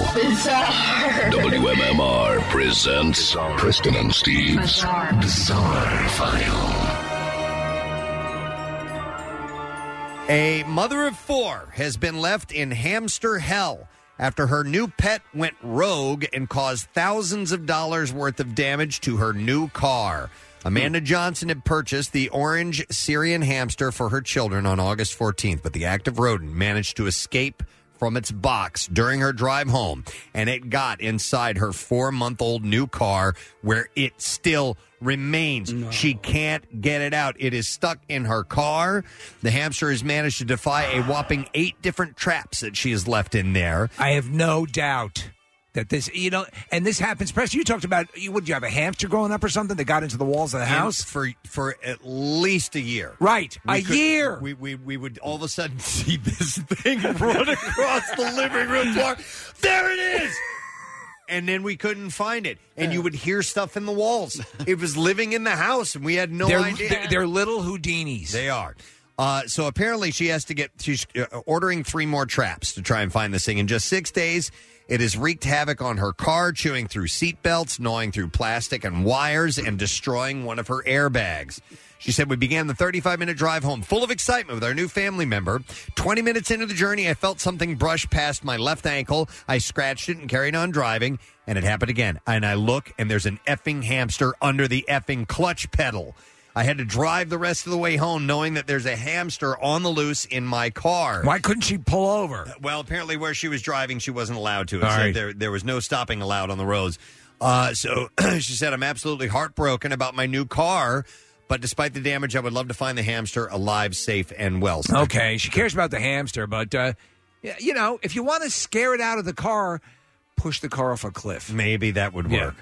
Bizarre. WMMR presents Kristen and Steve's Bizarre File. A mother of 4 has been left in hamster hell after her new pet went rogue and caused thousands of dollars worth of damage to her new car. Amanda Johnson had purchased the orange Syrian hamster for her children on August 14th, but the active rodent managed to escape from its box during her drive home, and it got inside her 4-month-old new car where it still remains. No. She can't get it out. It is stuck in her car. The hamster has managed to defy a whopping 8 different traps that she has left in there. I have no doubt that this, and this happens. Preston, you talked about, would you have a hamster growing up or something that got into the walls of the house? For at least a year. Right, year. We would all of a sudden see this thing run across the living room floor. There it is! And then we couldn't find it. And you would hear stuff in the walls. It was living in the house, and we had no idea. They're little Houdinis. They are. So apparently she's ordering 3 more traps to try and find this thing. In just 6 days, it has wreaked havoc on her car, chewing through seat belts, gnawing through plastic and wires, and destroying one of her airbags. She said, we began the 35-minute drive home full of excitement with our new family member. 20 minutes into the journey, I felt something brush past my left ankle. I scratched it and carried on driving, and it happened again. And I look, and there's an effing hamster under the effing clutch pedal. I had to drive the rest of the way home knowing that there's a hamster on the loose in my car. Why couldn't she pull over? Well, apparently where she was driving, she wasn't allowed to. Right. There was no stopping allowed on the roads. So she said, I'm absolutely heartbroken about my new car, but despite the damage, I would love to find the hamster alive, safe, and well. Okay, she cares about the hamster, but, if you want to scare it out of the car, push the car off a cliff. Maybe that would work.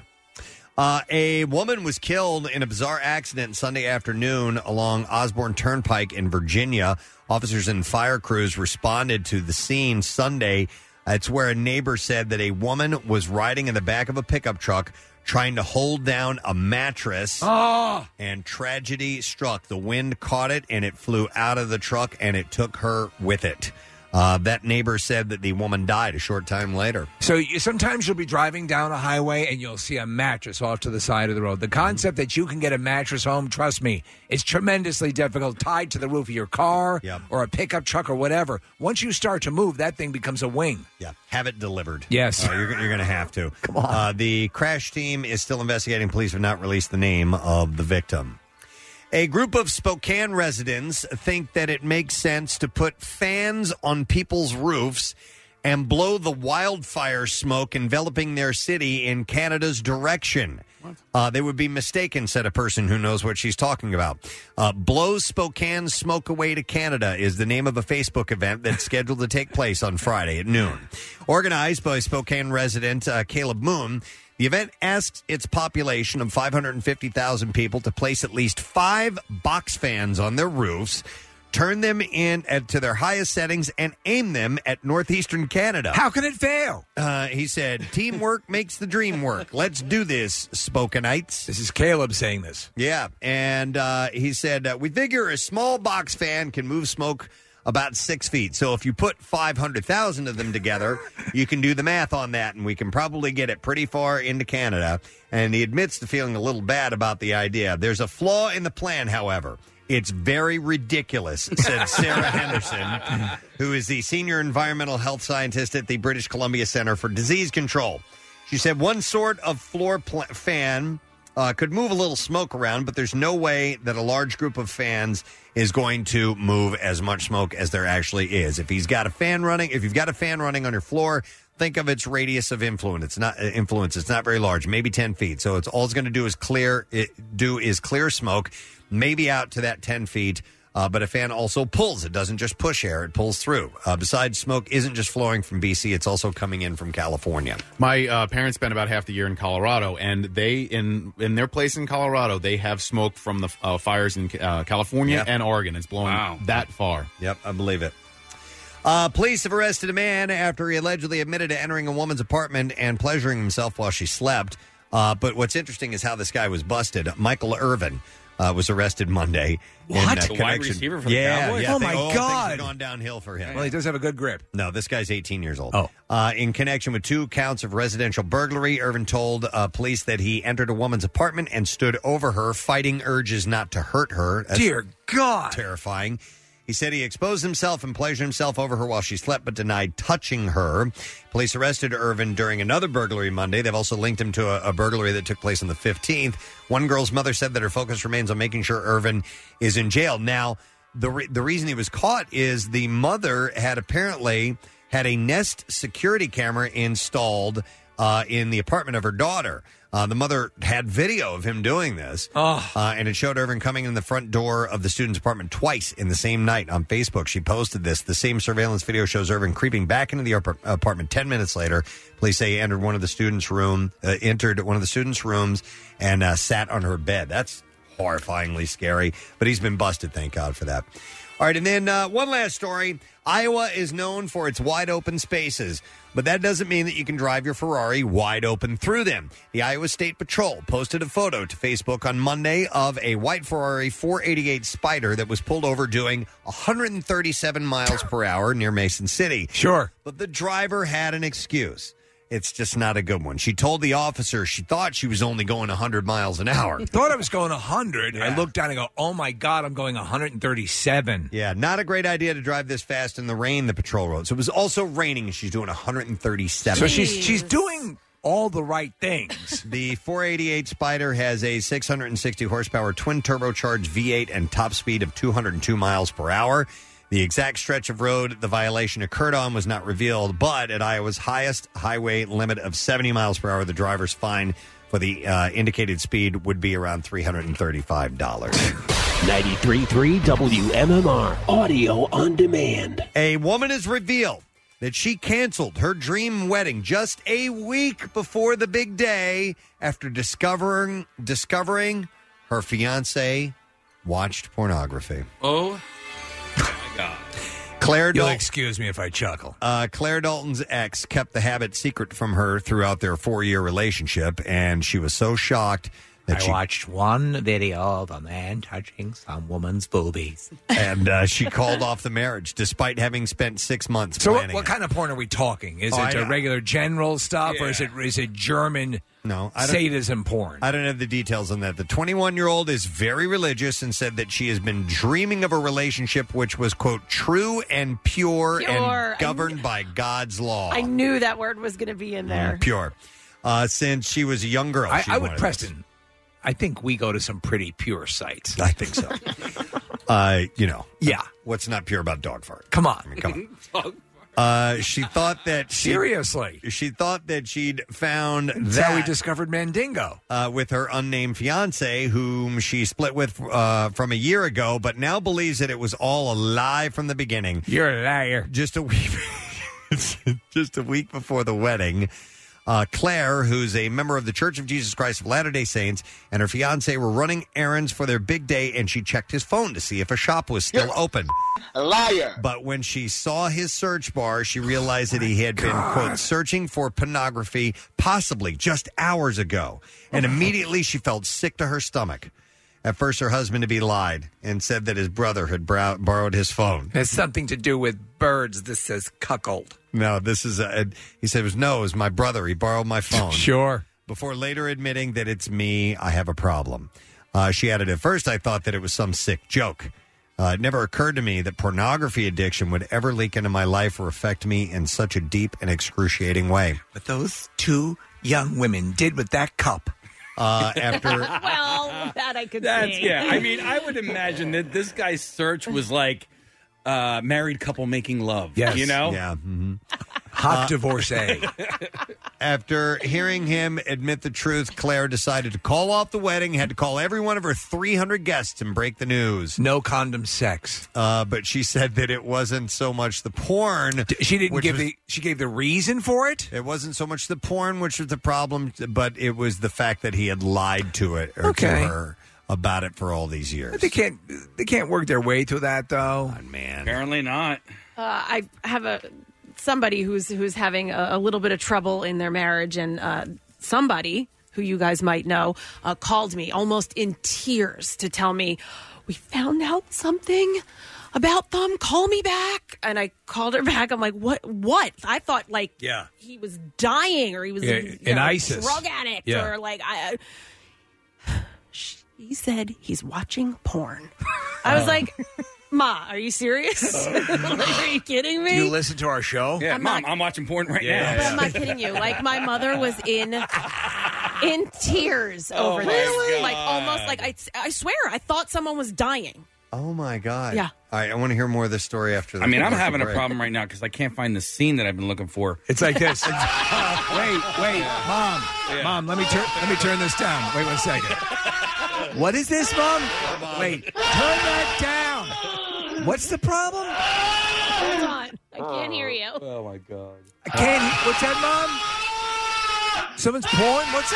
A woman was killed in a bizarre accident Sunday afternoon along Osborne Turnpike in Virginia. Officers and fire crews responded to the scene Sunday. It's where a neighbor said that a woman was riding in the back of a pickup truck trying to hold down a mattress, and tragedy struck. The wind caught it, and it flew out of the truck, and it took her with it. That neighbor said that the woman died a short time later. So sometimes you'll be driving down a highway and you'll see a mattress off to the side of the road. The concept that you can get a mattress home, trust me, is tremendously difficult, tied to the roof of your car or a pickup truck or whatever. Once you start to move, that thing becomes a wing. Yeah, have it delivered. Yes. You're going to have to. Come on. The crash team is still investigating. Police have not released the name of the victim. A group of Spokane residents think that it makes sense to put fans on people's roofs and blow the wildfire smoke enveloping their city in Canada's direction. They would be mistaken, said a person who knows what she's talking about. Blow Spokane Smoke Away to Canada is the name of a Facebook event that's scheduled to take place on Friday at noon. Organized by Spokane resident Caleb Moon, the event asks its population of 550,000 people to place at least 5 box fans on their roofs, turn them in to their highest settings, and aim them at northeastern Canada. How can it fail? He said, teamwork makes the dream work. Let's do this, Spokanites. This is Caleb saying this. Yeah, and he said, we figure a small box fan can move smoke about 6 feet. So if you put 500,000 of them together, you can do the math on that, and we can probably get it pretty far into Canada. And he admits to feeling a little bad about the idea. There's a flaw in the plan, however. It's very ridiculous, said Sarah Henderson, who is the senior environmental health scientist at the British Columbia Center for Disease Control. She said one sort of floor fan could move a little smoke around, but there's no way that a large group of fans is going to move as much smoke as there actually is. If you've got a fan running on your floor, think of its radius of influence. It's not very large, maybe 10 feet. So it's all it's going to do is clear smoke, maybe out to that 10 feet. But a fan also pulls. It doesn't just push air. It pulls through. Besides, smoke isn't just flowing from B.C. It's also coming in from California. My parents spent about half the year in Colorado, and they, in their place in Colorado, they have smoke from the fires in California and Oregon. It's blowing that far. Yep, I believe it. Police have arrested a man after he allegedly admitted to entering a woman's apartment and pleasuring himself while she slept. But what's interesting is how this guy was busted. Michael Irvin was arrested Monday. What? In, The wide receiver for the Cowboys? Yeah, Oh, my things God. have gone downhill for him. Well, he does have a good grip. No, this guy's 18 years old. Oh. In connection with 2 counts of residential burglary, Irvin told police that he entered a woman's apartment and stood over her, fighting urges not to hurt her. That's Dear God. terrifying. He said he exposed himself and pleasured himself over her while she slept, but denied touching her. Police arrested Irvin during another burglary Monday. They've also linked him to a burglary that took place on the 15th. One girl's mother said that her focus remains on making sure Irvin is in jail. Now, the reason he was caught is the mother had apparently had a Nest security camera installed in the apartment of her daughter. The mother had video of him doing this, and it showed Irvin coming in the front door of the student's apartment twice in the same night. On Facebook, she posted this. The same surveillance video shows Irvin creeping back into the apartment 10 minutes later. Police say he entered one of the students' rooms and sat on her bed. That's horrifyingly scary, but he's been busted, thank God for that. All right, and then one last story. Iowa is known for its wide-open spaces, but that doesn't mean that you can drive your Ferrari wide open through them. The Iowa State Patrol posted a photo to Facebook on Monday of a white Ferrari 488 Spider that was pulled over doing 137 miles per hour near Mason City. Sure. But the driver had an excuse. It's just not a good one. She told the officer she thought she was only going 100 miles an hour. Thought I was going 100. Yeah. I looked down and go, oh, my God, I'm going 137. Yeah, not a great idea to drive this fast in the rain, the patrol wrote. So it was also raining, and she's doing 137. So she's doing all the right things. The 488 Spider has a 660 horsepower twin turbocharged V8 and top speed of 202 miles per hour. The exact stretch of road the violation occurred on was not revealed, but at Iowa's highest highway limit of 70 miles per hour, the driver's fine for the indicated speed would be around $335. 93.3 WMMR, audio on demand. A woman has revealed that she canceled her dream wedding just a week before the big day after discovering her fiancé watched pornography. Oh, my God. Claire You'll Dalton, excuse me if I chuckle. Claire Dalton's ex kept the habit secret from her throughout their 4-year relationship, and she was so shocked that I watched one video of a man touching some woman's boobies. and she called off the marriage despite having spent 6 months So planning what kind of porn are we talking? Is I it know. a regular general stuff, or is it German No, I don't- sadism porn? I don't have the details on that. The 21-year-old is very religious and said that she has been dreaming of a relationship which was, quote, true and pure. Pure. And governed by God's law. I knew that word was going to be in there. Pure. Since she was a young girl. she I would, wanted Preston, I think we go to some pretty pure sites. this. I think so. Yeah. What's not pure about dog fart? Come on. I mean, come on. She thought that Seriously. She thought that she'd found That's how we discovered Mandingo. with her unnamed fiance, whom she split with from a year ago, but now believes that it was all a lie from the beginning. You're a liar. Just a week before the wedding, Claire, who's a member of the Church of Jesus Christ of Latter-day Saints, and her fiance were running errands for their big day, and she checked his phone to see if a shop was still open. A liar. But when she saw his search bar, she realized that he had been, quote, searching for pornography possibly just hours ago. And immediately she felt sick to her stomach. At first, her husband-to-be lied and said that his brother had borrowed his phone. It has something to do with birds. This says cuckold. No, this is he said it was my brother. He borrowed my phone. Sure. Before later admitting that it's me, I have a problem. She added, at first I thought that it was some sick joke. It never occurred to me that pornography addiction would ever leak into my life or affect me in such a deep and excruciating way. What those two young women did with that cup. After Well, that I could That's see. yeah. I mean, I would imagine that this guy's search was like married couple making love. Yes. You know? Yeah. Mm-hmm. Hot divorcee. After hearing him admit the truth, Claire decided to call off the wedding, had to call every one of her 300 guests and break the news. No condom sex. But she said that it wasn't so much the porn. She didn't which give was- she gave the reason for it? It wasn't so much the porn, which was the problem, but it was the fact that he had lied to it or Okay. to her about it for all these years. They can't work their way through that though. Oh, man. Apparently not. I have somebody who's having a little bit of trouble in their marriage, and somebody who you guys might know, called me almost in tears to tell me, we found out something about them. Call me back. And I called her back. I'm like, what? I thought he was dying or he was ISIS. Drug addict or like She said he's watching porn. I was like, Ma, are you serious? Are you kidding me? Do you listen to our show? Yeah, Mom, I'm watching porn right now. But I'm not kidding you. Like, my mother was in tears over this. God. Like, almost like, I swear, I thought someone was dying. Oh, my God. Yeah. All right, I want to hear more of this story after the I'm commercial having break. a problem right now because I can't find the scene that I've been looking for. It's like this. Wait, Mom, let me turn this down. Wait 1 second. What is this, Mom? Wait, turn that down. What's the problem? Hold on. I can't hear you. Oh, my God. I can't. What's that, Mom? Someone's porn? What's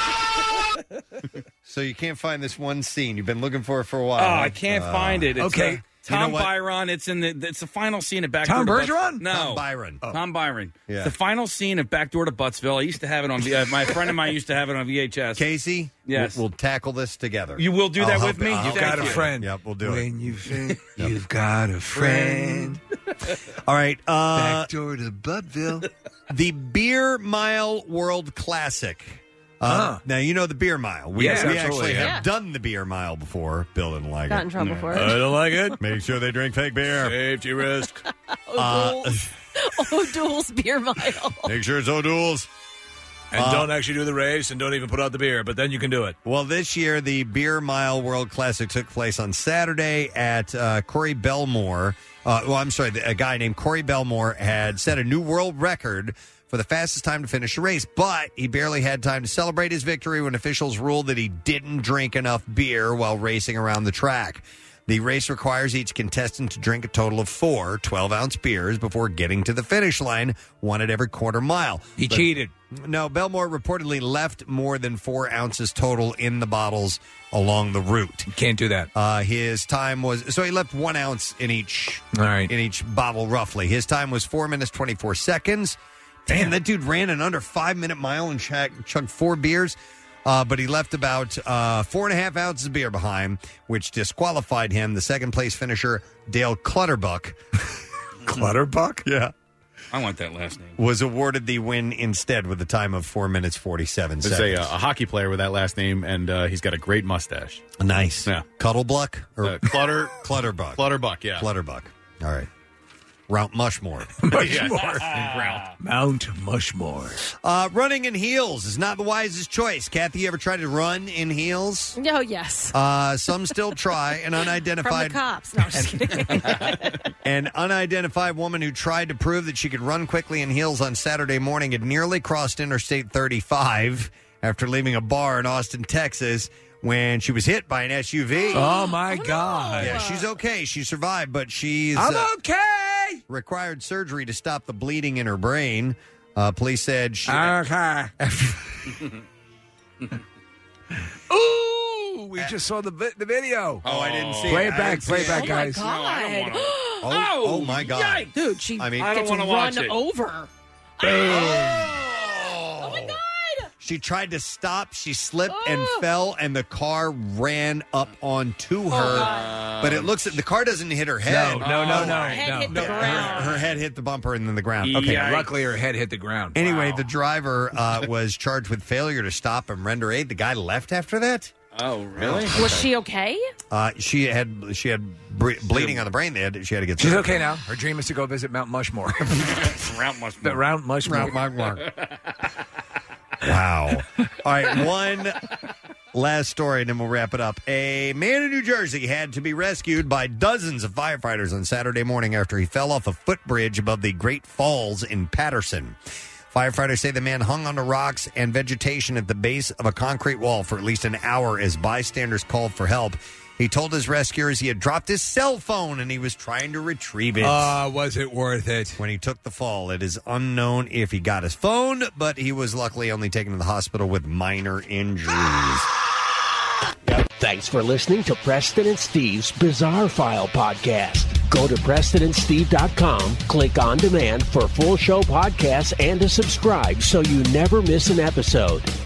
that? So you can't find this one scene. You've been looking for it for a while. Oh, I can't find it. It's okay. Tom You know what? Byron. It's the final scene of Tom Backdoor to Bergeron? No. Tom Byron. Tom Byron. Yeah. It's the final scene of Backdoor to Buttsville. I used to have it on my friend of mine used to have it on VHS. Casey, Yes. we'll tackle this together. You will do that I'll with help me? you. You've You've got a friend. Yep, we'll do it. When you think you've got a friend. All right. Backdoor to Buttville. The Beer Mile World Classic. Now, you know the Beer Mile. We Yes, actually absolutely, have yeah. done the Beer Mile before. Bill didn't like Got it. in trouble for it. don't like it. Make sure they drink fake beer. Safety risk. O'Doul's Beer Mile. Make sure it's O'Doul's. And don't actually do the race and don't even put out the beer, but then you can do it. Well, this year, the Beer Mile World Classic took place on Saturday at Corey Belmore. A guy named Corey Belmore had set a new world record for the fastest time to finish the race, but he barely had time to celebrate his victory when officials ruled that he didn't drink enough beer while racing around the track. The race requires each contestant to drink a total of 4 12-ounce beers before getting to the finish line, one at every quarter mile. He cheated. No, Belmore reportedly left more than 4 ounces total in the bottles along the route. Can't do that. His time was he left 1 ounce in each. All right. In each bottle, roughly. His time was 4 minutes 24 seconds. Damn, that dude ran an under 5-minute mile and chugged 4 beers. But he left about 4.5 ounces of beer behind, which disqualified him. The second place finisher, Dale Clutterbuck. Clutterbuck? Yeah. I want that last name. Was awarded the win instead with a time of 4 minutes 47 There's seconds. a hockey player with that last name, and he's got a great mustache. Nice. Yeah. Cuddlebuck? Or Clutterbuck. Clutterbuck, yeah. Clutterbuck. All right. Mount Mushmore. Mount Mushmore. Running in heels is not the wisest choice. Kathy, you ever tried to run in heels? Oh, yes. Some still try. An From the unidentified cops. No, I'm just kidding. An unidentified woman who tried to prove that she could run quickly in heels on Saturday morning had nearly crossed Interstate 35 after leaving a bar in Austin, Texas, when she was hit by an SUV. Oh, my God. Yeah, she's okay. She survived, but she's I'm okay. required surgery to stop the bleeding in her brain. Police said she... Okay. Ooh, we just saw the video. Oh, I didn't see Play it. it back, guys. Oh, my God. Oh, my God. Yikes. Dude, she I mean- I don't gets wanna run watch it. over. Oh, my God. She tried to stop. She slipped and fell, and the car ran up onto her. But it looks at the car doesn't hit her head. No. Head hit the ground. Her head hit the bumper and then the ground. Okay, Yikes. luckily her head hit the ground. Anyway, the driver was charged with failure to stop and render aid. The guy left after that. Oh, really? Was she okay? She had bleeding on the brain. She had to get. She's surgery. okay now. Her dream is to go visit Mount Mushmore. Round Mushmore. Wow. All right, one last story, and then we'll wrap it up. A man in New Jersey had to be rescued by dozens of firefighters on Saturday morning after he fell off a footbridge above the Great Falls in Patterson. Firefighters say the man hung onto rocks and vegetation at the base of a concrete wall for at least an hour as bystanders called for help. He told his rescuers he had dropped his cell phone and he was trying to retrieve it. Was it worth it? When he took the fall, it is unknown if he got his phone, but he was luckily only taken to the hospital with minor injuries. Thanks for listening to Preston and Steve's Bizarre File podcast. Go to PrestonandSteve.com, click on demand for full show podcasts and to subscribe so you never miss an episode.